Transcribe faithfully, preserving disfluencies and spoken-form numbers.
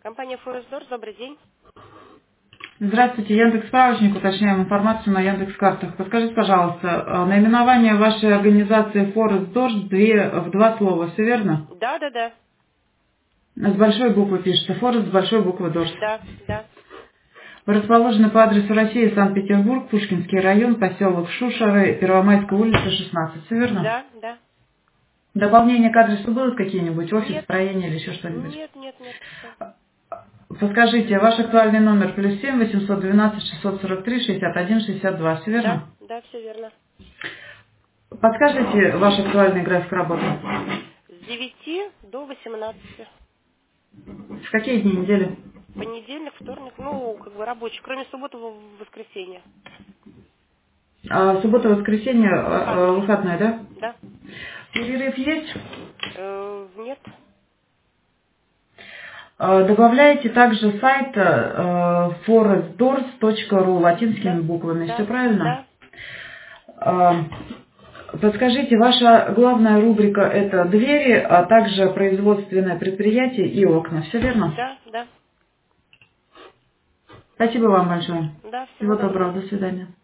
Компания Forest Doors, добрый день. Здравствуйте, Яндекс Справочник, уточняем информацию на Яндекс Картах. Подскажите, пожалуйста, э, наименование вашей организации Forest Doors две, в два слова, все верно? Да, да, да, С большой буквы пишется, Forest с большой буквы Doors. да, да, Вы расположены по адресу России, Санкт-Петербург, Пушкинский район, поселок Шушеры, Первомайская улица, шестнадцать, все верно? да, да. Дополнение к адресу будут какие-нибудь, офис, Нет, строение или еще что-нибудь? нет, нет, нет, все. Подскажите, ваш актуальный номер плюс семь восемьсот двенадцать шестьсот сорок три шестьдесят один шестьдесят два, все Да, верно? да, все верно. Подскажите ваш актуальный график работы? С девяти до восемнадцати. В какие дни недели? Понедельник, вторник, ну, как бы рабочий, кроме субботы, в воскресенье. А, суббота, воскресенье, э, э, Выходной. выходной, да? Да. Перерыв есть? Э, нет. Э, Добавляете также сайт forest doors точка ру латинскими Да, буквами, все да, правильно? да. Э, Подскажите, ваша главная рубрика это двери, а также производственное предприятие и окна, все верно? Да, да, Спасибо вам большое. да, всего Всего доброго. доброго, до свидания.